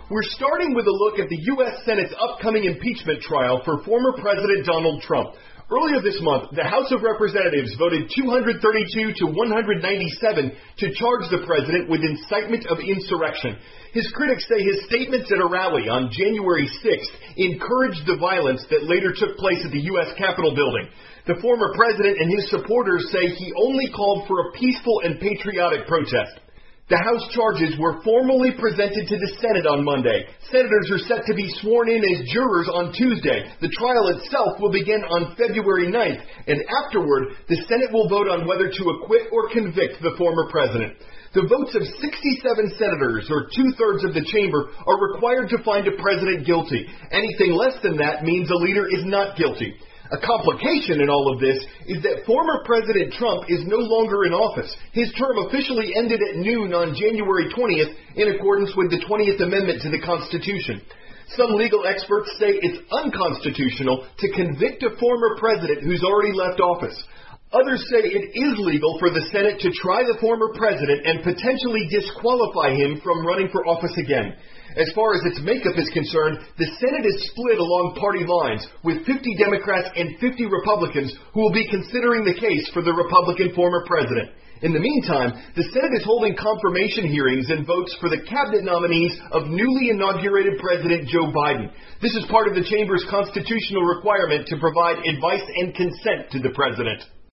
We're starting with a look at the U.S. Senate's upcoming impeachment trial for former President Donald Trump. Earlier this month, the House of Representatives voted 232 to 197 to charge the president with incitement of insurrection. His critics say his statements at a rally on January 6th encouraged the violence that later took place at the U.S. Capitol building. The former president and his supporters say he only called for a peaceful and patriotic protest. The House charges were formally presented to the Senate on Monday. Senators are set to be sworn in as jurors on Tuesday. The trial itself will begin on February 9th, and afterward, the Senate will vote on whether to acquit or convict the former president. The votes of 67 senators, or two-thirds of the chamber, are required to find a president guilty. Anything less than that means a leader is not guilty. A complication in all of this is that former President Trump is no longer in office. His term officially ended at noon on January 20th in accordance with the 20th Amendment to the Constitution. Some legal experts say it's unconstitutional to convict a former president who's already left office. Others say it is legal for the Senate to try the former president and potentially disqualify him from running for office again. As far as its makeup is concerned, the Senate is split along party lines, with 50 Democrats and 50 Republicans who will be considering the case for the Republican former president. In the meantime, the Senate is holding confirmation hearings and votes for the cabinet nominees of newly inaugurated President Joe Biden. This is part of the chamber's constitutional requirement to provide advice and consent to the president.